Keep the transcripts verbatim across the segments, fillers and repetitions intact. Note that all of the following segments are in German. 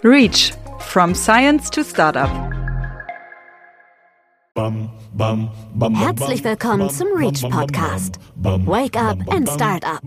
REACH – From Science to Startup. Herzlich willkommen zum REACH-Podcast. Wake up and start up.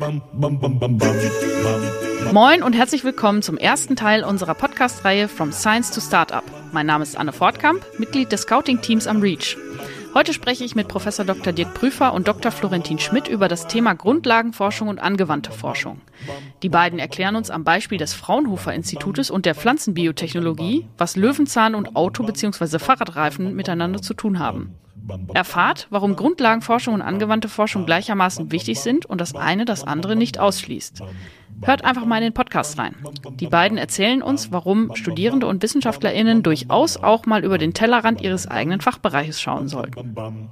Moin und herzlich willkommen zum ersten Teil unserer Podcast-Reihe From Science to Startup. Mein Name ist Anne Fortkamp, Mitglied des Scouting-Teams am REACH. Heute spreche ich mit Professor Doktor Dirk Prüfer und Doktor Florentin Schmidt über das Thema Grundlagenforschung und angewandte Forschung. Die beiden erklären uns am Beispiel des Fraunhofer-Institutes und der Pflanzenbiotechnologie, was Löwenzahn und Auto- bzw. Fahrradreifen miteinander zu tun haben. Erfahrt, warum Grundlagenforschung und angewandte Forschung gleichermaßen wichtig sind und das eine das andere nicht ausschließt. Hört einfach mal in den Podcast rein. Die beiden erzählen uns, warum Studierende und WissenschaftlerInnen durchaus auch mal über den Tellerrand ihres eigenen Fachbereiches schauen sollten.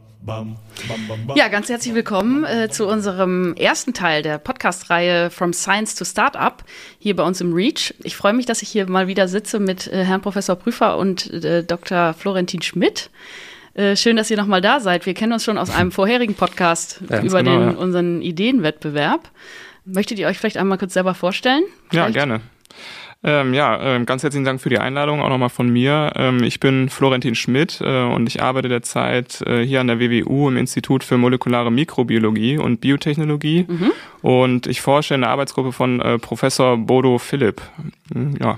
Ja, ganz herzlich willkommen äh, zu unserem ersten Teil der Podcast-Reihe From Science to Startup hier bei uns im REACH. Ich freue mich, dass ich hier mal wieder sitze mit äh, Herrn Professor Prüfer und äh, Doktor Florentin Schmidt. Äh, schön, dass ihr nochmal da seid. Wir kennen uns schon aus einem vorherigen Podcast ja, über genau, den, ja. unseren Ideenwettbewerb. Möchtet ihr euch vielleicht einmal kurz selber vorstellen? Vielleicht? Ja, gerne. Ähm, ja, äh, ganz herzlichen Dank für die Einladung, auch nochmal von mir. Ähm, ich bin Florentin Schmidt äh, und ich arbeite derzeit äh, hier an der W W U im Institut für molekulare Mikrobiologie und Biotechnologie. Mhm. Und ich forsche in der Arbeitsgruppe von äh, Professor Bodo Philipp. Ja.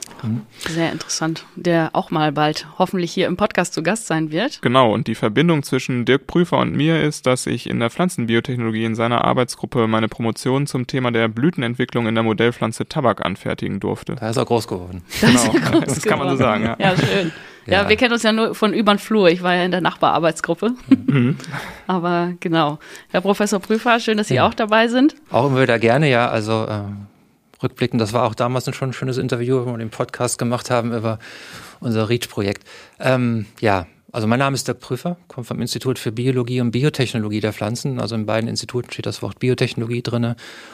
Sehr interessant, der auch mal bald hoffentlich hier im Podcast zu Gast sein wird. Genau, und die Verbindung zwischen Dirk Prüfer und mir ist, dass ich in der Pflanzenbiotechnologie in seiner Arbeitsgruppe meine Promotion zum Thema der Blütenentwicklung in der Modellpflanze Tabak anfertigen durfte. Da ist er groß geworden. Da genau, ist er groß das kann man so sagen. Ja, ja schön. Ja. ja, wir kennen uns ja nur von übern Flur. Ich war ja in der Nachbararbeitsgruppe. Mhm. Aber genau. Herr Professor Prüfer, schön, dass Sie ja. auch dabei sind. Auch immer wieder gerne, ja. Also äh rückblickend, das war auch damals schon ein schönes Interview, wo wir den Podcast gemacht haben über unser REACH-Projekt. Ähm, ja, also mein Name ist Dirk Prüfer, komme vom Institut für Biologie und Biotechnologie der Pflanzen. Also in beiden Instituten steht das Wort Biotechnologie drin.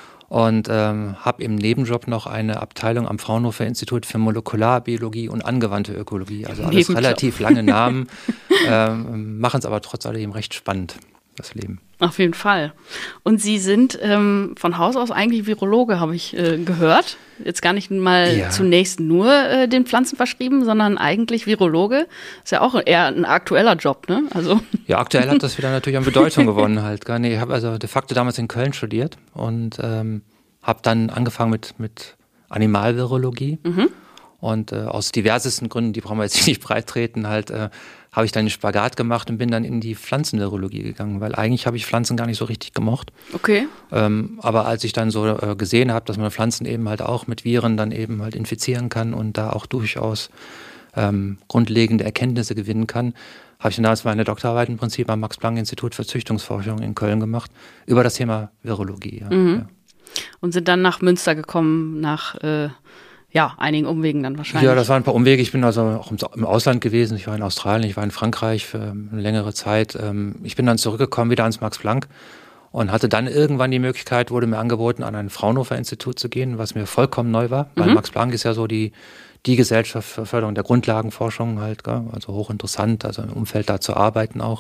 Und ähm, habe im Nebenjob noch eine Abteilung am Fraunhofer Institut für Molekularbiologie und angewandte Ökologie. Also alles Nebenjob. Relativ lange Namen, ähm, machen es aber trotz alledem recht spannend, das Leben. Auf jeden Fall. Und Sie sind ähm, von Haus aus eigentlich Virologe, habe ich äh, gehört. Jetzt gar nicht mal ja. zunächst nur äh, den Pflanzen verschrieben, sondern eigentlich Virologe. Ist ja auch eher ein aktueller Job, ne? Also ja, aktuell hat das wieder natürlich an Bedeutung gewonnen halt. Nee, ich habe also de facto damals in Köln studiert und ähm, habe dann angefangen mit, mit Animalvirologie. Mhm. Und äh, aus diversesten Gründen, die brauchen wir jetzt nicht breit treten, halt äh, habe ich dann einen Spagat gemacht und bin dann in die Pflanzenvirologie gegangen, weil eigentlich habe ich Pflanzen gar nicht so richtig gemocht. Okay. Ähm, aber als ich dann so äh, gesehen habe, dass man Pflanzen eben halt auch mit Viren dann eben halt infizieren kann und da auch durchaus ähm, grundlegende Erkenntnisse gewinnen kann, habe ich dann damals meine Doktorarbeit im Prinzip am Max-Planck-Institut für Züchtungsforschung in Köln gemacht über das Thema Virologie. Ja. Mhm. Ja. Und sind dann nach Münster gekommen, nach äh Ja, einigen Umwegen dann wahrscheinlich. Ja, das waren ein paar Umwege. Ich bin also auch im Ausland gewesen. Ich war in Australien, ich war in Frankreich für eine längere Zeit. Ich bin dann zurückgekommen wieder ans Max Planck und hatte dann irgendwann die Möglichkeit, wurde mir angeboten, an ein Fraunhofer-Institut zu gehen, was mir vollkommen neu war. Weil mhm. Max Planck ist ja so die, die Gesellschaft für Förderung der Grundlagenforschung halt, also hochinteressant, also im Umfeld da zu arbeiten auch.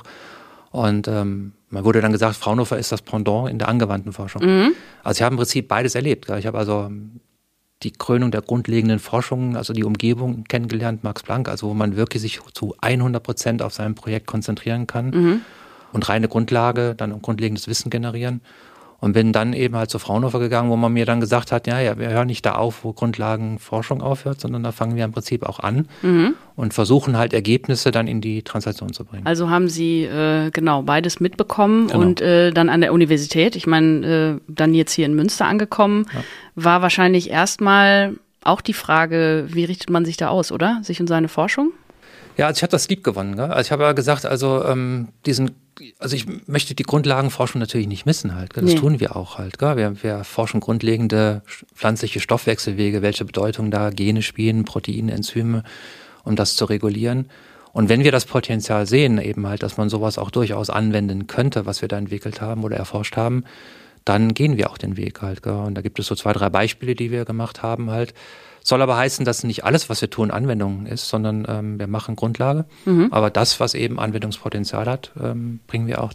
Und ähm, man wurde dann gesagt, Fraunhofer ist das Pendant in der angewandten Forschung. Mhm. Also ich habe im Prinzip beides erlebt. Ich habe also die Krönung der grundlegenden Forschung, also die Umgebung kennengelernt, Max Planck, also wo man wirklich sich zu hundert Prozent auf sein Projekt konzentrieren kann mhm. und reine Grundlage, dann grundlegendes Wissen generieren. Und bin dann eben halt zu Fraunhofer gegangen, wo man mir dann gesagt hat, ja, ja, wir hören nicht da auf, wo Grundlagenforschung aufhört, sondern da fangen wir im Prinzip auch an mhm. und versuchen halt Ergebnisse dann in die Translation zu bringen. Also haben Sie äh, genau beides mitbekommen genau. und äh, dann an der Universität, ich meine, äh, dann jetzt hier in Münster angekommen, ja. war wahrscheinlich erstmal auch die Frage, wie richtet man sich da aus, oder? Sich und seine Forschung? Ja, also ich habe das lieb gewonnen. Gell? Also ich habe ja gesagt, also ähm, diesen, also ich möchte die Grundlagenforschung natürlich nicht missen halt. Gell? Das nee. tun wir auch halt. Gell? Wir, wir forschen grundlegende pflanzliche Stoffwechselwege, welche Bedeutung da Gene spielen, Proteine, Enzyme, um das zu regulieren. Und wenn wir das Potenzial sehen, eben halt, dass man sowas auch durchaus anwenden könnte, was wir da entwickelt haben oder erforscht haben, dann gehen wir auch den Weg halt. Gell? Und da gibt es so zwei, drei Beispiele, die wir gemacht haben halt. Soll aber heißen, dass nicht alles, was wir tun, Anwendung ist, sondern ähm, wir machen Grundlage. Mhm. Aber das, was eben Anwendungspotenzial hat, ähm, bringen wir auch da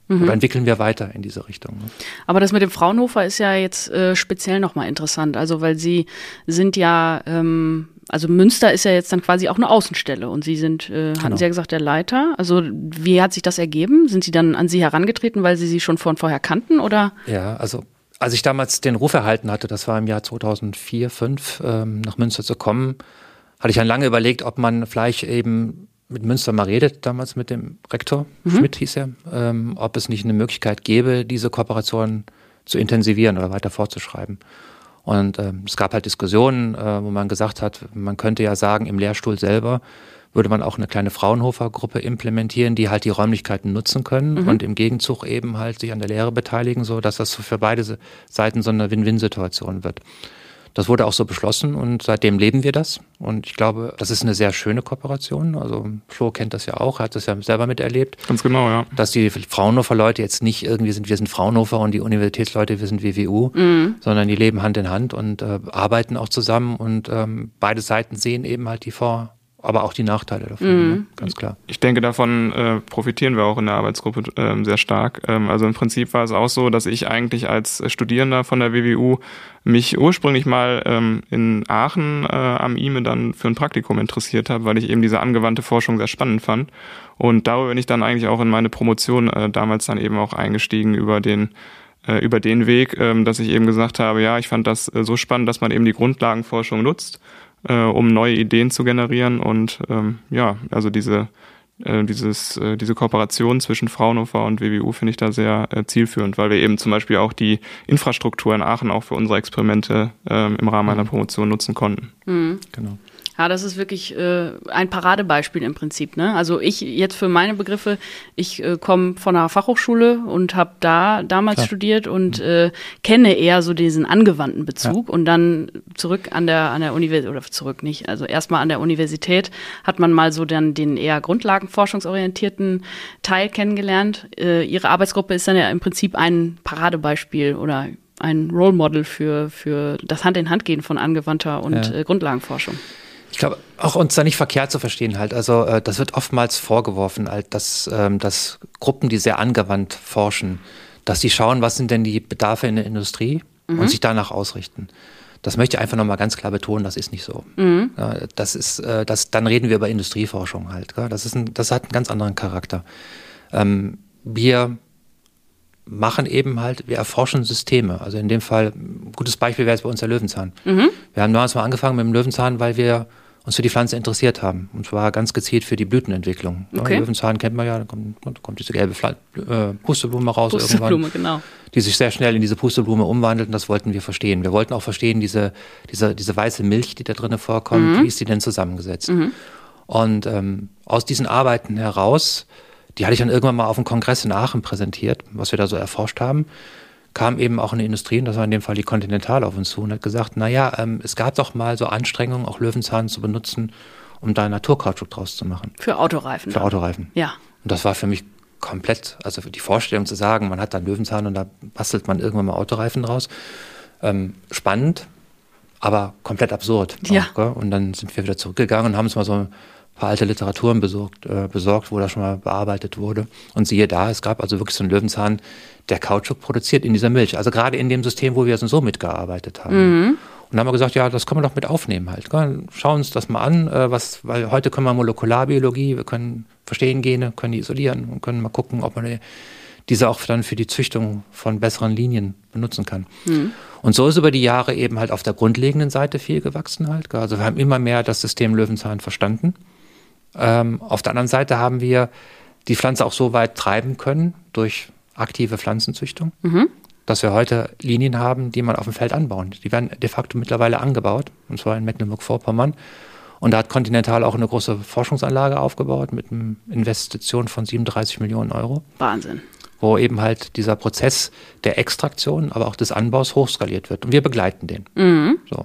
Mhm. Oder entwickeln wir weiter in diese Richtung. Ne? Aber das mit dem Fraunhofer ist ja jetzt äh, speziell nochmal interessant. Also weil Sie sind ja, ähm, also Münster ist ja jetzt dann quasi auch eine Außenstelle und Sie sind, äh, hatten genau. Sie ja gesagt, der Leiter. Also wie hat sich das ergeben? Sind Sie dann an Sie herangetreten, weil Sie sie schon von vorher kannten, oder? Ja, also als ich damals den Ruf erhalten hatte, das war im Jahr zweitausendvier, zweitausendfünf, ähm, nach Münster zu kommen, hatte ich dann lange überlegt, ob man vielleicht eben mit Münster mal redet, damals mit dem Rektor, mhm. Schmidt hieß er, ähm, ob es nicht eine Möglichkeit gäbe, diese Kooperation zu intensivieren oder weiter fortzuschreiben. Und ähm, es gab halt Diskussionen, äh, wo man gesagt hat, man könnte ja sagen, im Lehrstuhl selber würde man auch eine kleine Fraunhofer-Gruppe implementieren, die halt die Räumlichkeiten nutzen können mhm. und im Gegenzug eben halt sich an der Lehre beteiligen, so dass das für beide Seiten so eine Win-Win-Situation wird. Das wurde auch so beschlossen und seitdem leben wir das. Und ich glaube, das ist eine sehr schöne Kooperation. Also Flo kennt das ja auch, hat das ja selber miterlebt. Ganz genau, ja. Dass die Fraunhofer-Leute jetzt nicht irgendwie sind, wir sind Fraunhofer und die Universitätsleute, wir sind W W U, mhm. sondern die leben Hand in Hand und äh, arbeiten auch zusammen. Und ähm, beide Seiten sehen eben halt die Vor- aber auch die Nachteile davon, mhm. ne? Ganz klar. Ich denke, davon äh, profitieren wir auch in der Arbeitsgruppe äh, sehr stark. Ähm, also im Prinzip war es auch so, dass ich eigentlich als Studierender von der W W U mich ursprünglich mal ähm, in Aachen äh, am I M E dann für ein Praktikum interessiert habe, weil ich eben diese angewandte Forschung sehr spannend fand. Und darüber bin ich dann eigentlich auch in meine Promotion äh, damals dann eben auch eingestiegen über den äh, über den Weg, äh, dass ich eben gesagt habe, ja, ich fand das äh, so spannend, dass man eben die Grundlagenforschung nutzt, Äh, um neue Ideen zu generieren und ähm, ja, also diese äh, dieses äh, diese Kooperation zwischen Fraunhofer und W W U finde ich da sehr äh, zielführend, weil wir eben zum Beispiel auch die Infrastruktur in Aachen auch für unsere Experimente äh, im Rahmen einer Promotion nutzen konnten. Mhm. Genau. Ja, das ist wirklich äh, ein Paradebeispiel im Prinzip, ne? Also ich jetzt für meine Begriffe, ich äh, komme von einer Fachhochschule und habe da damals Klar. studiert und äh, kenne eher so diesen angewandten Bezug ja. und dann zurück an der an der Universität oder zurück nicht, also erstmal an der Universität hat man mal so dann den eher grundlagenforschungsorientierten Teil kennengelernt. Äh, ihre Arbeitsgruppe ist dann ja im Prinzip ein Paradebeispiel oder ein Role Model für für das Hand-in-Hand-Gehen von angewandter und ja. äh, Grundlagenforschung. Ich glaube, auch uns da nicht verkehrt zu verstehen halt. Also äh, das wird oftmals vorgeworfen, halt, dass, ähm, dass Gruppen, die sehr angewandt forschen, dass die schauen, was sind denn die Bedarfe in der Industrie mhm. und sich danach ausrichten. Das möchte ich einfach nochmal ganz klar betonen, das ist nicht so. Mhm. Ja, das ist, äh, das, dann reden wir über Industrieforschung halt. Gell? Das, ist ein, das hat einen ganz anderen Charakter. Ähm, wir machen eben halt, wir erforschen Systeme. Also in dem Fall, ein gutes Beispiel wäre jetzt bei uns der Löwenzahn. Mhm. Wir haben damals mal angefangen mit dem Löwenzahn, weil wir uns für die Pflanze interessiert haben. Und zwar ganz gezielt für die Blütenentwicklung. Okay. Ja, Löwenzahn kennt man ja, da kommt, da kommt diese gelbe Pfl- äh, Pusteblume raus Pusteblume, irgendwann. Genau. Die sich sehr schnell in diese Pusteblume umwandelt und das wollten wir verstehen. Wir wollten auch verstehen, diese, diese, diese weiße Milch, die da drin vorkommt, mhm. wie ist die denn zusammengesetzt? Mhm. Und ähm, aus diesen Arbeiten heraus, die hatte ich dann irgendwann mal auf einem Kongress in Aachen präsentiert, was wir da so erforscht haben, kam eben auch eine Industrie, und das war in dem Fall die Continental, auf uns zu und hat gesagt, naja, ähm, es gab doch mal so Anstrengungen, auch Löwenzahn zu benutzen, um da Naturkautschuk draus zu machen. Für Autoreifen. Für dann. Autoreifen. Ja. Und das war für mich komplett, also die Vorstellung zu sagen, man hat da einen Löwenzahn und da bastelt man irgendwann mal Autoreifen draus. Ähm, spannend, aber komplett absurd. Ja. Auch, und dann sind wir wieder zurückgegangen und haben uns mal so ein paar alte Literaturen besorgt, äh, besorgt, wo das schon mal bearbeitet wurde. Und siehe da, es gab also wirklich so einen Löwenzahn, der Kautschuk produziert in dieser Milch. Also gerade in dem System, wo wir so mitgearbeitet haben. Mhm. Und dann haben wir gesagt, ja, das können wir doch mit aufnehmen halt. Schauen uns das mal an, äh, was, weil heute können wir Molekularbiologie, wir können verstehen Gene, können die isolieren und können mal gucken, ob man diese auch dann für die Züchtung von besseren Linien benutzen kann. Mhm. Und so ist über die Jahre eben halt auf der grundlegenden Seite viel gewachsen halt. Also wir haben immer mehr das System Löwenzahn verstanden. Ähm, auf der anderen Seite haben wir die Pflanze auch so weit treiben können durch aktive Pflanzenzüchtung, mhm. dass wir heute Linien haben, die man auf dem Feld anbauen. Die werden de facto mittlerweile angebaut, und zwar in Mecklenburg-Vorpommern. Und da hat Continental auch eine große Forschungsanlage aufgebaut mit einer Investition von siebenunddreißig Millionen Euro. Wahnsinn. Wo eben halt dieser Prozess der Extraktion, aber auch des Anbaus hochskaliert wird. Und wir begleiten den. Mhm. So.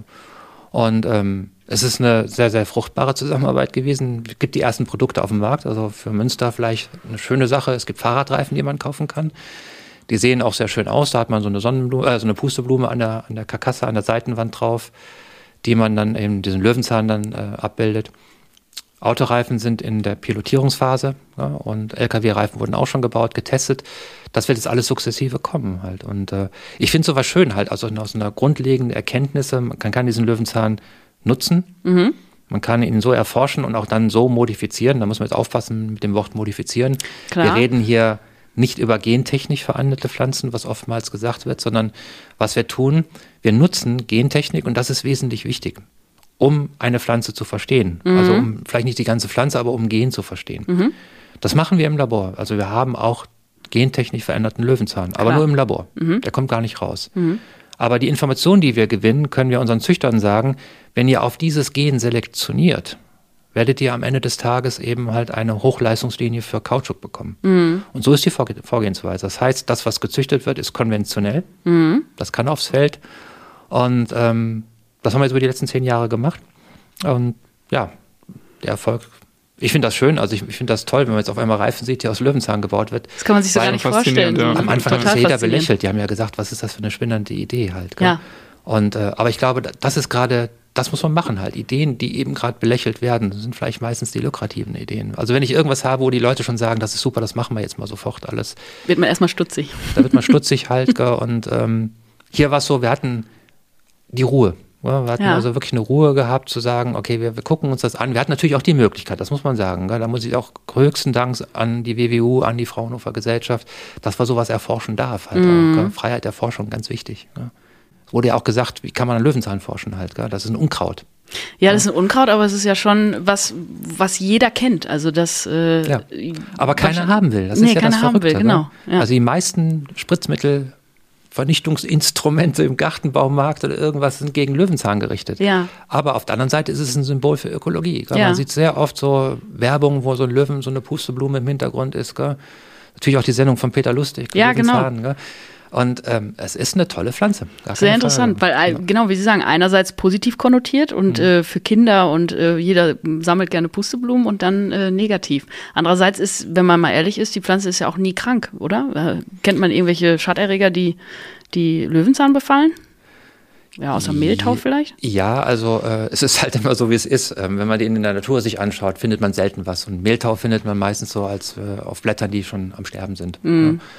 Und ähm, es ist eine sehr, sehr fruchtbare Zusammenarbeit gewesen. Es gibt die ersten Produkte auf dem Markt, also für Münster vielleicht eine schöne Sache. Es gibt Fahrradreifen, die man kaufen kann. Die sehen auch sehr schön aus. Da hat man so eine Sonnenblume, äh, so eine Pusteblume an der, an der Karkasse, an der Seitenwand drauf, die man dann eben diesen Löwenzahn dann äh, abbildet. Autoreifen sind in der Pilotierungsphase, ja, und L K W-Reifen wurden auch schon gebaut, getestet. Das wird jetzt alles sukzessive kommen halt. Und äh, ich finde sowas schön halt, also aus einer grundlegenden Erkenntnisse, man kann, kann diesen Löwenzahn nutzen, mhm. man kann ihn so erforschen und auch dann so modifizieren. Da muss man jetzt aufpassen mit dem Wort modifizieren. Klar. Wir reden hier nicht über gentechnisch verandelte Pflanzen, was oftmals gesagt wird, sondern was wir tun, wir nutzen Gentechnik und das ist wesentlich wichtig, um eine Pflanze zu verstehen. Mhm. Also um vielleicht nicht die ganze Pflanze, aber um Gen zu verstehen. Mhm. Das machen wir im Labor. Also wir haben auch gentechnisch veränderten Löwenzahn, aber Klar. nur im Labor. Mhm. Der kommt gar nicht raus. Mhm. Aber die Informationen, die wir gewinnen, können wir unseren Züchtern sagen, wenn ihr auf dieses Gen selektioniert, werdet ihr am Ende des Tages eben halt eine Hochleistungslinie für Kautschuk bekommen. Mhm. Und so ist die Vorgehensweise. Das heißt, das, was gezüchtet wird, ist konventionell. Mhm. Das kann aufs Feld. Und ähm, das haben wir jetzt über die letzten zehn Jahre gemacht. Und ja, der Erfolg, ich finde das schön. Also ich, ich finde das toll, wenn man jetzt auf einmal Reifen sieht, die aus Löwenzahn gebaut wird. Das kann man sich so gar nicht vorstellen. Ja. Am Anfang hat jeder belächelt. Die haben ja gesagt, was ist das für eine spinnende Idee halt. Gell? Ja. Und, äh, aber ich glaube, das ist gerade... Das muss man machen halt. Ideen, die eben gerade belächelt werden, sind vielleicht meistens die lukrativen Ideen. Also wenn ich irgendwas habe, wo die Leute schon sagen, das ist super, das machen wir jetzt mal sofort alles. Wird man erstmal stutzig. Da wird man stutzig halt. Und ähm, hier war es so, wir hatten die Ruhe. Ja, wir hatten ja. also wirklich eine Ruhe gehabt, zu sagen, okay, wir, wir gucken uns das an. Wir hatten natürlich auch die Möglichkeit, das muss man sagen. Gell? Da muss ich auch höchsten Dank an die W W U, an die Fraunhofer Gesellschaft, dass man sowas erforschen darf. Halt mhm. auch, Freiheit der Forschung, ganz wichtig. Gell? Wurde ja auch gesagt, wie kann man an Löwenzahn forschen halt, gell? Das ist ein Unkraut. Ja, das ist ein Unkraut, aber es ist ja schon was, was jeder kennt. Also das, äh, ja. Aber keiner haben will. Das nee, ist ja keiner das haben Verrückte. Will, genau. Ja. Also die meisten Spritzmittel, Vernichtungsinstrumente im Gartenbaumarkt oder irgendwas sind gegen Löwenzahn gerichtet. Ja. Aber auf der anderen Seite ist es ein Symbol für Ökologie. Gell? Ja. Man sieht sehr oft so Werbung, wo so ein Löwen, so eine Pusteblume im Hintergrund ist. Gell? Natürlich auch die Sendung von Peter Lustig. Ja, genau. Gell? Und ähm, es ist eine tolle Pflanze. Sehr interessant, Frage. weil, ja. genau wie Sie sagen, einerseits positiv konnotiert und mhm. äh, für Kinder und äh, jeder sammelt gerne Pusteblumen und dann äh, negativ. Andererseits ist, wenn man mal ehrlich ist, die Pflanze ist ja auch nie krank, oder? Äh, kennt man irgendwelche Schadderreger, die, die Löwenzahn befallen? Ja, außer Mehltau vielleicht? Ja, also äh, es ist halt immer so, wie es ist. Ähm, wenn man den in der Natur sich anschaut, findet man selten was. Und Mehltau findet man meistens so als äh, auf Blättern, die schon am Sterben sind. Mhm. Ja.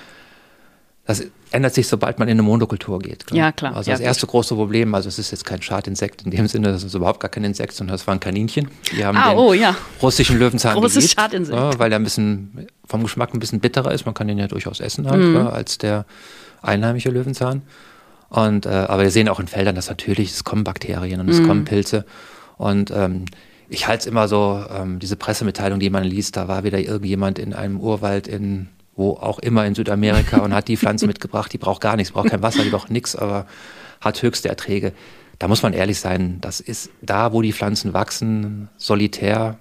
Das ändert sich, sobald man in eine Monokultur geht. Klar. Ja, klar. Also ja, das erste gut. große Problem, also es ist jetzt kein Schadinsekt in dem Sinne, das ist überhaupt gar kein Insekt, sondern das waren Kaninchen. Die haben ah, den oh, ja. russischen Löwenzahn Großes geliebt, Schadinsekt. Ja, weil der ein bisschen vom Geschmack ein bisschen bitterer ist. Man kann den ja durchaus essen halt, mhm. ja, als der einheimische Löwenzahn. Und, äh, aber wir sehen auch in Feldern, dass natürlich, es kommen Bakterien und es mhm. kommen Pilze. Und ähm, ich halte es immer so, ähm, diese Pressemitteilung, die man liest, da war wieder irgendjemand in einem Urwald in wo auch immer in Südamerika und hat die Pflanze mitgebracht, die braucht gar nichts, braucht kein Wasser, die braucht nichts, aber hat höchste Erträge. Da muss man ehrlich sein, das ist da, wo die Pflanzen wachsen, solitär,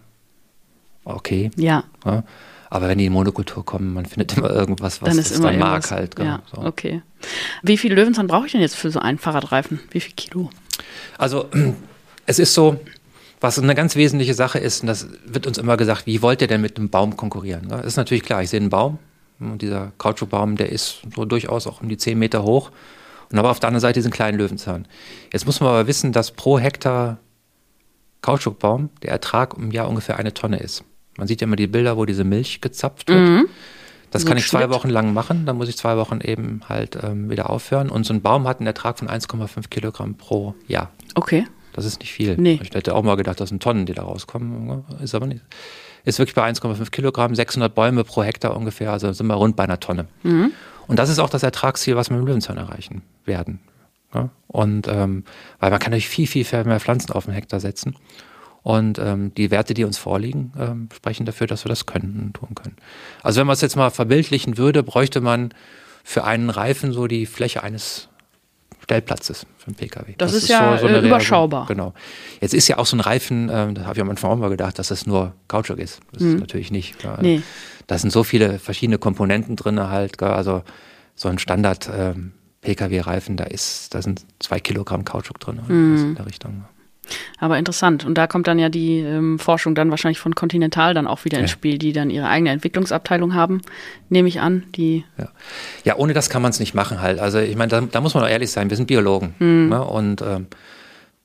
okay. Ja. ja. Aber wenn die in Monokultur kommen, man findet immer irgendwas, was dann ist das immer dann irgendwas. mag halt. Ja, so. okay. Wie viel Löwenzahn brauche ich denn jetzt für so einen Fahrradreifen? Wie viel Kilo? Also es ist so, was eine ganz wesentliche Sache ist, und das wird uns immer gesagt, wie wollt ihr denn mit einem Baum konkurrieren? Das ist natürlich klar, ich sehe einen Baum und dieser Kautschukbaum, der ist so durchaus auch um die zehn Meter hoch und aber auf der anderen Seite diesen kleinen Löwenzahn. Jetzt muss man aber wissen, dass pro Hektar Kautschukbaum der Ertrag im Jahr ungefähr eine Tonne ist. Man sieht ja immer die Bilder, wo diese Milch gezapft wird. Mhm. Das so kann ich zwei Wochen lang machen, dann muss ich zwei Wochen eben halt ähm, wieder aufhören und so ein Baum hat einen Ertrag von eins Komma fünf Kilogramm pro Jahr. Okay. Das ist nicht viel. Nee. Ich hätte auch mal gedacht, das sind Tonnen, die da rauskommen. Ist aber nicht. Ist wirklich bei eins Komma fünf Kilogramm, sechshundert Bäume pro Hektar ungefähr, also sind wir rund bei einer Tonne. Mhm. Und das ist auch das Ertragsziel, was wir mit dem Löwenzahn erreichen werden. Ja? Und ähm, weil man kann natürlich viel, viel mehr Pflanzen auf den Hektar setzen. Und ähm, die Werte, die uns vorliegen, ähm, sprechen dafür, dass wir das können und tun können. Also wenn man es jetzt mal verbildlichen würde, bräuchte man für einen Reifen so die Fläche eines Stellplatzes für einen Pkw. Das, das ist, ist ja so, so eine überschaubar. Genau. Jetzt ist ja auch so ein Reifen, ähm, da habe ich am Anfang auch mal gedacht, dass das nur Kautschuk ist. Das mhm. ist natürlich nicht. Klar. Nee. Da sind so viele verschiedene Komponenten drin halt. Gell? Also so ein Standard ähm, Pkw-Reifen, da ist, da sind zwei Kilogramm Kautschuk drin. Mhm. In der Richtung. Aber interessant. Und da kommt dann ja die ähm, Forschung dann wahrscheinlich von Continental dann auch wieder ins ja. Spiel, die dann ihre eigene Entwicklungsabteilung haben, nehme ich an. Die ja. ja, ohne das kann man es nicht machen halt. Also ich meine, da, da muss man auch ehrlich sein, wir sind Biologen. Mhm. Ne? Und ähm,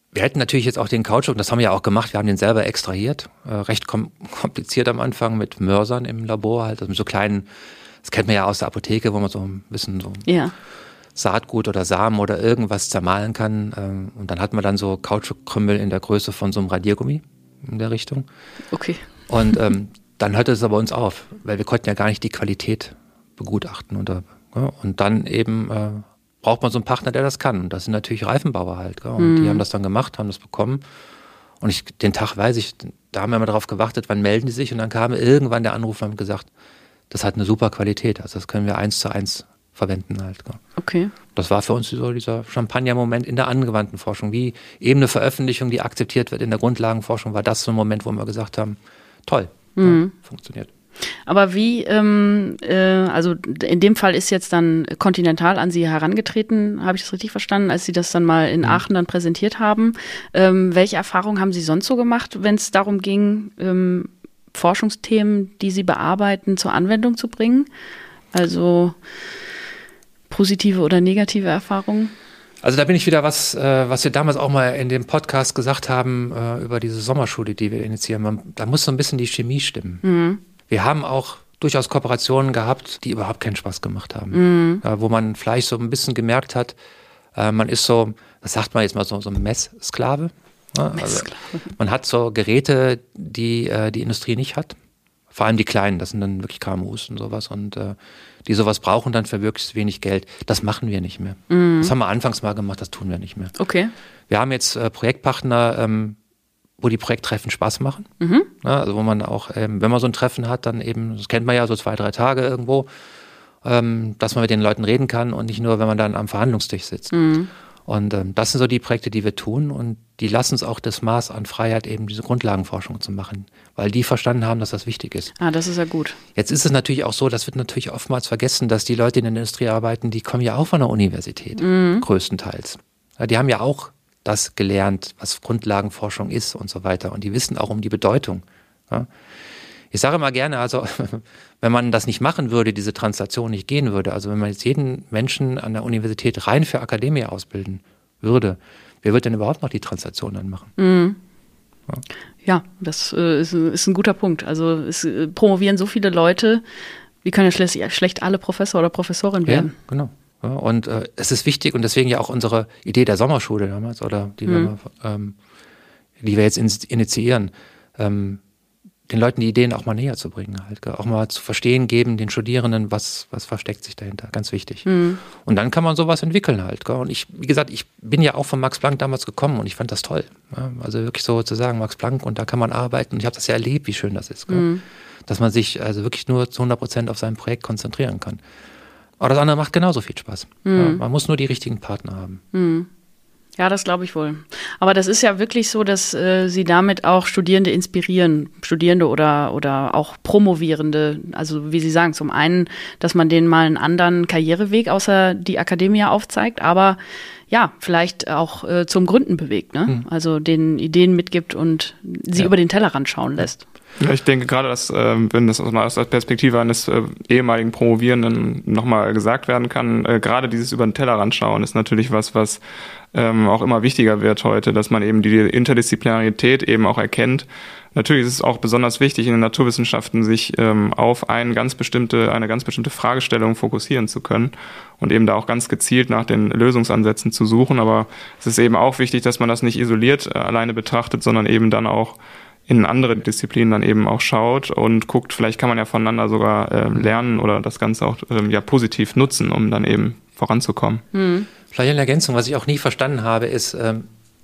Wir hätten natürlich jetzt auch den Kautschuk, das haben wir ja auch gemacht, wir haben den selber extrahiert, äh, recht kom- kompliziert am Anfang mit Mörsern im Labor, halt, also mit so kleinen, das kennt man ja aus der Apotheke, wo man so ein bisschen so ja. Saatgut oder Samen oder irgendwas zermahlen kann. Ähm, und dann hat man dann so Kautschukkrümmel in der Größe von so einem Radiergummi in der Richtung. Okay. Und ähm, dann hörte es aber uns auf, weil wir konnten ja gar nicht die Qualität begutachten. Und, ja, und dann eben äh, braucht man so einen Partner, der das kann. Und das sind natürlich Reifenbauer halt. Ja. Und mhm. die haben das dann gemacht, haben das bekommen. Und ich, den Tag weiß ich, da haben wir immer darauf gewartet, wann melden die sich. Und dann kam irgendwann der Anruf und haben gesagt, das hat eine super Qualität. Also das können wir eins zu eins verwenden halt. Ja. Okay. Das war für uns so dieser Champagner-Moment in der angewandten Forschung. Wie eben eine Veröffentlichung, die akzeptiert wird in der Grundlagenforschung, war das so ein Moment, wo wir gesagt haben, toll, mhm. ja, funktioniert. Aber wie, ähm, äh, also in dem Fall ist jetzt dann Continental an Sie herangetreten, habe ich das richtig verstanden, als Sie das dann mal in mhm. Aachen dann präsentiert haben. Ähm, welche Erfahrungen haben Sie sonst so gemacht, wenn es darum ging, ähm, Forschungsthemen, die Sie bearbeiten, zur Anwendung zu bringen? Also positive oder negative Erfahrungen? Also da bin ich wieder was, äh, was wir damals auch mal in dem Podcast gesagt haben äh, über diese Sommerschule, die wir initiieren. Man, da muss so ein bisschen die Chemie stimmen. Mhm. Wir haben auch durchaus Kooperationen gehabt, die überhaupt keinen Spaß gemacht haben. Mhm. Äh, wo man vielleicht so ein bisschen gemerkt hat, äh, man ist so, das sagt man jetzt mal so, so ein Messsklave. Ne? Also man hat so Geräte, die äh, die Industrie nicht hat. Vor allem die Kleinen, das sind dann wirklich K M Us und sowas. Und äh, die sowas brauchen dann für wirklich wenig Geld. Das machen wir nicht mehr. Mhm. Das haben wir anfangs mal gemacht, das tun wir nicht mehr. Okay. Wir haben jetzt äh, Projektpartner, ähm, wo die Projekttreffen Spaß machen. Mhm. Ja, also wo man auch, ähm, wenn man so ein Treffen hat, dann eben, das kennt man ja, so zwei, drei Tage irgendwo, ähm, dass man mit den Leuten reden kann und nicht nur, wenn man dann am Verhandlungstisch sitzt. Mhm. Und ähm, das sind so die Projekte, die wir tun und die lassen uns auch das Maß an Freiheit, eben diese Grundlagenforschung zu machen, weil die verstanden haben, dass das wichtig ist. Ah, das ist ja gut. Jetzt ist es natürlich auch so, das wird natürlich oftmals vergessen, dass die Leute, die in der Industrie arbeiten, die kommen ja auch von der Universität, mhm. größtenteils. Ja, die haben ja auch das gelernt, was Grundlagenforschung ist und so weiter und die wissen auch um die Bedeutung. Ja. Ich sage immer gerne, also wenn man das nicht machen würde, diese Translation nicht gehen würde, also wenn man jetzt jeden Menschen an der Universität rein für Akademie ausbilden würde, wer wird denn überhaupt noch die Translation dann machen? Mhm. Ja. ja, das äh, ist, ist ein guter Punkt. Also es äh, promovieren so viele Leute, wie können ja schlecht, schlecht alle Professor oder Professorin werden. Ja, genau. Ja, und äh, es ist wichtig und deswegen ja auch unsere Idee der Sommerschule damals, oder die, mhm. wir, ähm, die wir jetzt in, initiieren, ähm, den Leuten die Ideen auch mal näher zu bringen, halt, auch mal zu verstehen geben, den Studierenden, was, was versteckt sich dahinter, ganz wichtig. Mhm. Und dann kann man sowas entwickeln halt. Und ich, wie gesagt, ich bin ja auch von Max Planck damals gekommen und ich fand das toll. Also wirklich so zu sagen, Max Planck, und da kann man arbeiten und ich habe das ja erlebt, wie schön das ist. Mhm. Dass man sich also wirklich nur zu hundert Prozent auf sein Projekt konzentrieren kann. Aber das andere macht genauso viel Spaß. Mhm. Ja, man muss nur die richtigen Partner haben. Mhm. Ja, das glaube ich wohl. Aber das ist ja wirklich so, dass äh, Sie damit auch Studierende inspirieren, Studierende oder, oder auch Promovierende. Also wie Sie sagen, zum einen, dass man denen mal einen anderen Karriereweg außer die Akademie aufzeigt, aber ja, vielleicht auch äh, zum Gründen bewegt, ne? Mhm. Also den Ideen mitgibt und sie ja. über den Tellerrand schauen lässt. Ja, ich denke gerade, dass, äh, wenn das aus der Perspektive eines äh, ehemaligen Promovierenden nochmal gesagt werden kann, äh, gerade dieses über den Tellerrand schauen ist natürlich was, was ähm, auch immer wichtiger wird heute, dass man eben die Interdisziplinarität eben auch erkennt. Natürlich ist es auch besonders wichtig, in den Naturwissenschaften sich ähm, auf eine ganz bestimmte, eine ganz bestimmte Fragestellung fokussieren zu können und eben da auch ganz gezielt nach den Lösungsansätzen zu suchen. Aber es ist eben auch wichtig, dass man das nicht isoliert äh, alleine betrachtet, sondern eben dann auch in andere Disziplinen dann eben auch schaut und guckt, vielleicht kann man ja voneinander sogar äh, lernen oder das Ganze auch äh, ja positiv nutzen, um dann eben voranzukommen. Hm. Vielleicht eine Ergänzung, was ich auch nie verstanden habe, ist, ähm,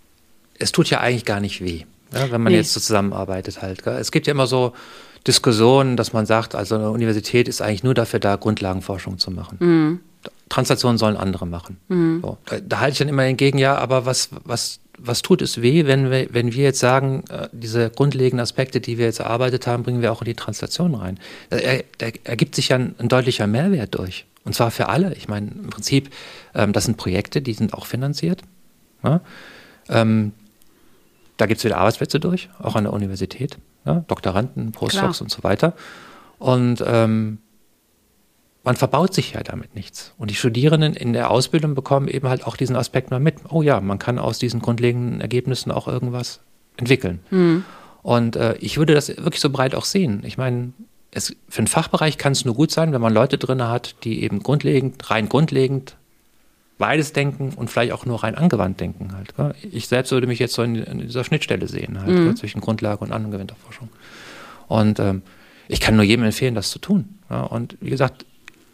es tut ja eigentlich gar nicht weh, ja, wenn man nee. jetzt so zusammenarbeitet halt. Gell? Es gibt ja immer so Diskussionen, dass man sagt, also eine Universität ist eigentlich nur dafür da, Grundlagenforschung zu machen. Mhm. Translationen sollen andere machen. Mhm. So. Da, da halte ich dann immer entgegen, ja, aber was, was, was tut es weh, wenn wir, wenn wir jetzt sagen, äh, diese grundlegenden Aspekte, die wir jetzt erarbeitet haben, bringen wir auch in die Translation rein. Da, da ergibt sich ja ein, ein deutlicher Mehrwert durch. Und zwar für alle. Ich meine, im Prinzip, ähm, das sind Projekte, die sind auch finanziert. Ja? Ähm, da gibt es wieder Arbeitsplätze durch, auch an der Universität. Ja? Doktoranden, Postdocs und so weiter. Und ähm, man verbaut sich ja damit nichts. Und die Studierenden in der Ausbildung bekommen eben halt auch diesen Aspekt mal mit. Oh ja, man kann aus diesen grundlegenden Ergebnissen auch irgendwas entwickeln. Mhm. Und äh, ich würde das wirklich so breit auch sehen. Ich meine, es, für einen Fachbereich kann es nur gut sein, wenn man Leute drin hat, die eben grundlegend, rein grundlegend beides denken und vielleicht auch nur rein angewandt denken. Halt, gell? Ich selbst würde mich jetzt so in, in dieser Schnittstelle sehen, halt, mhm. zwischen Grundlage und angewandter Forschung. Und ähm, ich kann nur jedem empfehlen, das zu tun. Ja? Und wie gesagt,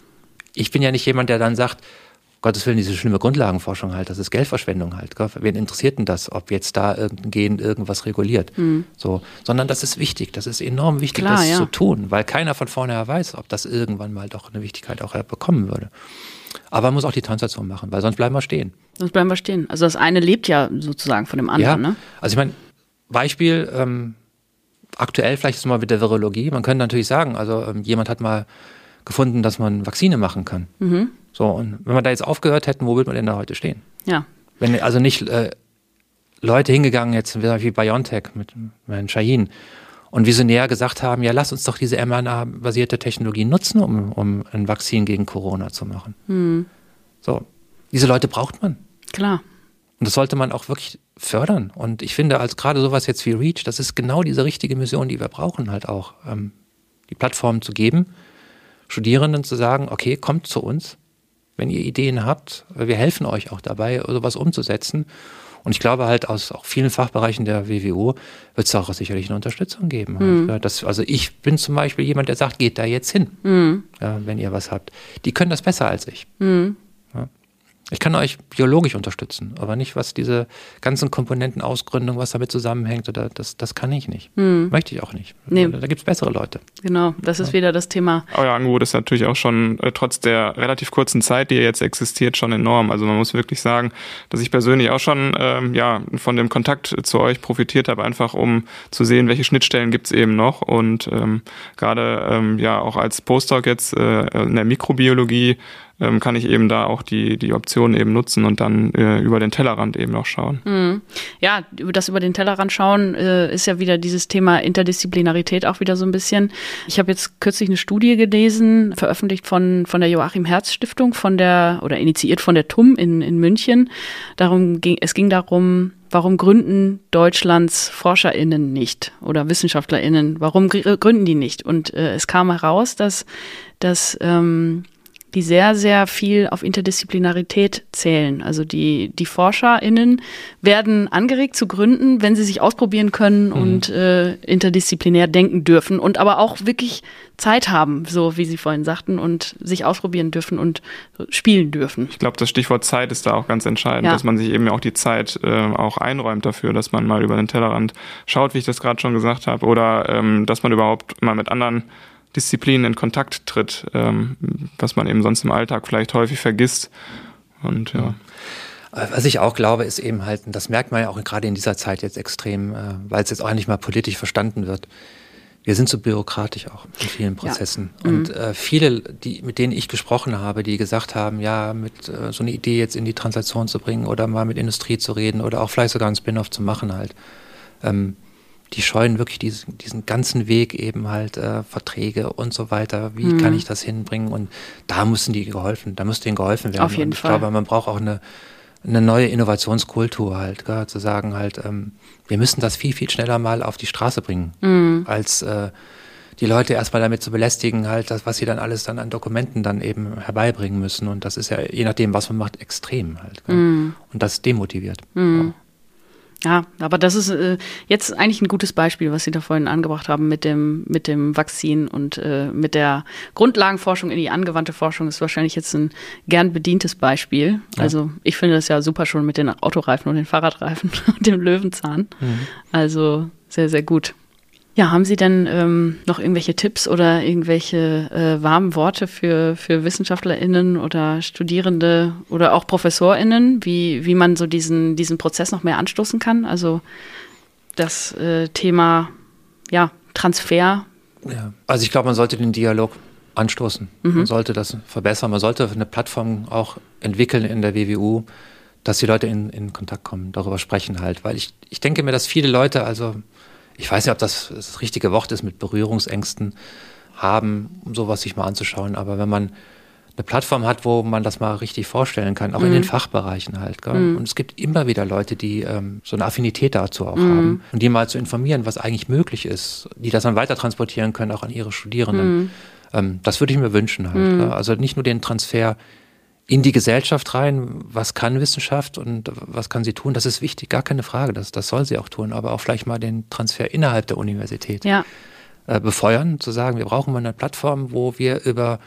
ich bin ja nicht jemand, der dann sagt, Gottes Willen, diese schlimme Grundlagenforschung halt, das ist Geldverschwendung halt. Gell? Wen interessiert denn das, ob jetzt da irgendein Gen irgendwas reguliert? Mhm. So, sondern das ist wichtig, das ist enorm wichtig, Klar, das ja. zu tun, weil keiner von vornherein weiß, ob das irgendwann mal doch eine Wichtigkeit auch bekommen würde. Aber man muss auch die Transaktion machen, weil sonst bleiben wir stehen. Sonst bleiben wir stehen. Also das eine lebt ja sozusagen von dem anderen, ja. ne? Also ich meine, Beispiel, ähm, aktuell vielleicht ist es mal mit der Virologie, man könnte natürlich sagen, also ähm, jemand hat mal gefunden, dass man Vakzine machen kann. Mhm. So, und wenn wir da jetzt aufgehört hätten, wo würde man denn da heute stehen? Ja. Wenn also nicht äh, Leute hingegangen, jetzt wie BioNTech mit Herrn Şahin, und visionär gesagt haben, ja, lass uns doch diese M R N A-basierte Technologie nutzen, um, um ein Vakzin gegen Corona zu machen. Mhm. So, diese Leute braucht man. Klar. Und das sollte man auch wirklich fördern. Und ich finde, als gerade sowas jetzt wie REACH, das ist genau diese richtige Mission, die wir brauchen, halt auch, ähm, die Plattform zu geben, Studierenden zu sagen, okay, kommt zu uns, wenn ihr Ideen habt, wir helfen euch auch dabei, sowas umzusetzen. Und ich glaube halt, aus auch vielen Fachbereichen der W W U wird es auch sicherlich eine Unterstützung geben. Mhm. Halt. Das, also ich bin zum Beispiel jemand, der sagt, geht da jetzt hin, mhm. ja, wenn ihr was habt. Die können das besser als ich. Mhm. Ja. Ich kann euch biologisch unterstützen, aber nicht, was diese ganzen Komponenten, Ausgründung, was damit zusammenhängt, oder das, das kann ich nicht. Mhm. Möchte ich auch nicht. Nee. Da gibt es bessere Leute. Genau, das ist ja. wieder das Thema. Euer Angebot ist natürlich auch schon äh, trotz der relativ kurzen Zeit, die jetzt existiert, schon enorm. Also man muss wirklich sagen, dass ich persönlich auch schon ähm, ja von dem Kontakt zu euch profitiert habe, einfach um zu sehen, welche Schnittstellen gibt es eben noch. Und ähm, gerade ähm, ja auch als Postdoc jetzt äh, in der Mikrobiologie kann ich eben da auch die die Optionen eben nutzen und dann äh, über den Tellerrand eben auch schauen. Mhm. Ja, das über den Tellerrand schauen äh, ist ja wieder dieses Thema Interdisziplinarität auch wieder so ein bisschen. Ich habe jetzt kürzlich eine Studie gelesen, veröffentlicht von von der Joachim Herz Stiftung, von der oder initiiert von der T U M in in München. Darum ging es ging darum, warum gründen Deutschlands ForscherInnen nicht oder WissenschaftlerInnen? Warum gründen die nicht? Und äh, es kam heraus, dass dass ähm, die sehr, sehr viel auf Interdisziplinarität zählen. Also die, die ForscherInnen werden angeregt zu gründen, wenn sie sich ausprobieren können mhm. und äh, interdisziplinär denken dürfen und aber auch wirklich Zeit haben, so wie Sie vorhin sagten, und sich ausprobieren dürfen und spielen dürfen. Ich glaube, das Stichwort Zeit ist da auch ganz entscheidend, ja. dass man sich eben auch die Zeit äh, auch einräumt dafür, dass man mal über den Tellerrand schaut, wie ich das gerade schon gesagt habe, oder ähm, dass man überhaupt mal mit anderen Disziplinen in Kontakt tritt, ähm, was man eben sonst im Alltag vielleicht häufig vergisst. Und ja. Was ich auch glaube, ist eben halt, und das merkt man ja auch gerade in dieser Zeit jetzt extrem, äh, weil es jetzt auch nicht mal politisch verstanden wird. Wir sind so bürokratisch auch in vielen Prozessen. Ja. Und mhm. äh, viele, die, mit denen ich gesprochen habe, die gesagt haben, ja, mit äh, so eine Idee jetzt in die Transaktion zu bringen oder mal mit Industrie zu reden oder auch vielleicht sogar einen Spin-off zu machen halt, ähm, die scheuen wirklich diesen, diesen ganzen Weg eben halt, äh, Verträge und so weiter. Wie mhm. kann ich das hinbringen? Und da müssen die geholfen, da muss denen geholfen werden. Auf jeden und ich Fall. glaube, man braucht auch eine, eine neue Innovationskultur halt, gell? Zu sagen halt, ähm, wir müssen das viel, viel schneller mal auf die Straße bringen, mhm. als äh, die Leute erstmal damit zu belästigen, halt, das, was sie dann alles dann an Dokumenten dann eben herbeibringen müssen. Und das ist ja, je nachdem, was man macht, extrem halt. Gell? Mhm. Und das demotiviert. Mhm. Ja. Ja, aber das ist äh, jetzt eigentlich ein gutes Beispiel, was Sie da vorhin angebracht haben mit dem mit dem Vakzin und äh, mit der Grundlagenforschung in die angewandte Forschung ist wahrscheinlich jetzt ein gern bedientes Beispiel. Ja. Also ich finde das ja super schon mit den Autoreifen und den Fahrradreifen und dem Löwenzahn. Mhm. Also sehr, sehr gut. Ja, haben Sie denn ähm, noch irgendwelche Tipps oder irgendwelche äh, warmen Worte für, für WissenschaftlerInnen oder Studierende oder auch ProfessorInnen, wie, wie man so diesen, diesen Prozess noch mehr anstoßen kann? Also das äh, Thema ja, Transfer. Ja. Also ich glaube, man sollte den Dialog anstoßen. Mhm. Man sollte das verbessern. Man sollte eine Plattform auch entwickeln in der W W U, dass die Leute in, in Kontakt kommen, darüber sprechen halt. Weil ich, ich denke mir, dass viele Leute, also ich weiß nicht, ob das das richtige Wort ist, mit Berührungsängsten haben, um sowas sich mal anzuschauen. Aber wenn man eine Plattform hat, wo man das mal richtig vorstellen kann, auch mhm. in den Fachbereichen halt. Gell? Mhm. Und es gibt immer wieder Leute, die ähm, so eine Affinität dazu auch mhm. haben und die mal zu informieren, was eigentlich möglich ist, die das dann weiter transportieren können, auch an ihre Studierenden. Mhm. Ähm, das würde ich mir wünschen halt. Mhm. Also nicht nur den Transfer in die Gesellschaft rein, was kann Wissenschaft und was kann sie tun, das ist wichtig, gar keine Frage, das, das soll sie auch tun, aber auch vielleicht mal den Transfer innerhalb der Universität ja. äh, befeuern, zu sagen, wir brauchen mal eine Plattform, wo wir über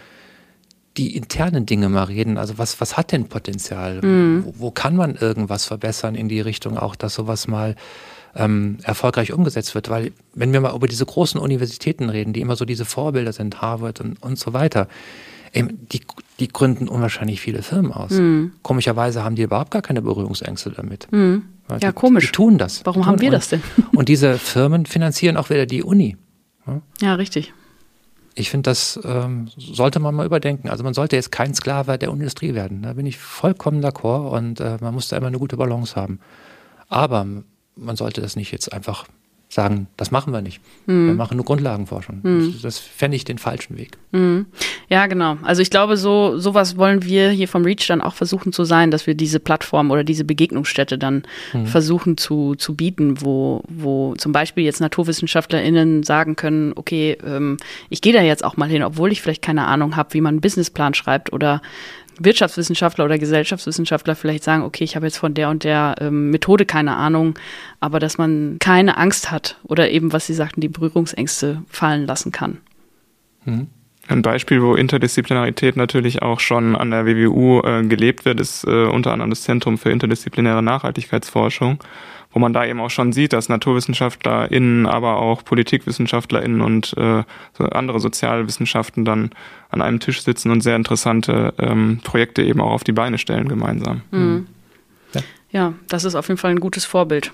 die internen Dinge mal reden, also was, was hat denn Potenzial, mhm. wo, wo kann man irgendwas verbessern in die Richtung auch, dass sowas mal ähm, erfolgreich umgesetzt wird, weil wenn wir mal über diese großen Universitäten reden, die immer so diese Vorbilder sind, Harvard und, und so weiter, Die, die gründen unwahrscheinlich viele Firmen aus. Mhm. Komischerweise haben die überhaupt gar keine Berührungsängste damit. Mhm. Ja, die, komisch. Die tun das. Warum tun haben wir und, das denn? Und diese Firmen finanzieren auch wieder die Uni. Ja, ja richtig. Ich finde, das ähm, sollte man mal überdenken. Also man sollte jetzt kein Sklave der Industrie werden. Da bin ich vollkommen d'accord und äh, man muss da immer eine gute Balance haben. Aber man sollte das nicht jetzt einfach sagen, das machen wir nicht. Mhm. Wir machen nur Grundlagenforschung. Mhm. Das, das fände ich den falschen Weg. Mhm. Ja, genau. Also ich glaube, so sowas wollen wir hier vom REACH dann auch versuchen zu sein, dass wir diese Plattform oder diese Begegnungsstätte dann mhm. versuchen zu, zu bieten, wo, wo zum Beispiel jetzt NaturwissenschaftlerInnen sagen können, okay, ähm, ich gehe da jetzt auch mal hin, obwohl ich vielleicht keine Ahnung habe, wie man einen Businessplan schreibt, oder Wirtschaftswissenschaftler oder Gesellschaftswissenschaftler vielleicht sagen, okay, ich habe jetzt von der und der ähm, Methode keine Ahnung, aber dass man keine Angst hat oder eben, was Sie sagten, die Berührungsängste fallen lassen kann. Mhm. Ein Beispiel, wo Interdisziplinarität natürlich auch schon an der W W U äh, gelebt wird, ist äh, unter anderem das Zentrum für interdisziplinäre Nachhaltigkeitsforschung, wo man da eben auch schon sieht, dass NaturwissenschaftlerInnen, aber auch PolitikwissenschaftlerInnen und äh, so andere Sozialwissenschaften dann an einem Tisch sitzen und sehr interessante ähm, Projekte eben auch auf die Beine stellen gemeinsam. Mhm. Ja. ja, das ist auf jeden Fall ein gutes Vorbild.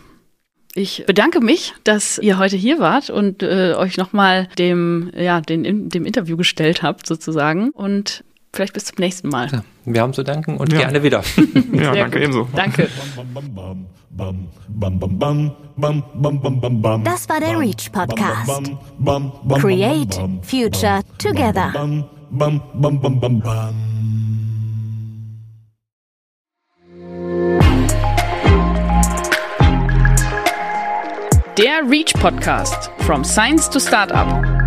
Ich bedanke mich, dass ihr heute hier wart und äh, euch nochmal dem, ja, den, dem Interview gestellt habt sozusagen, und vielleicht bis zum nächsten Mal. Ja, wir haben zu danken und ja. gerne wieder. Ja, danke gut. Ebenso. Danke. Das war der REACH Podcast. Create Future Together. Der REACH Podcast, From Science to Startup.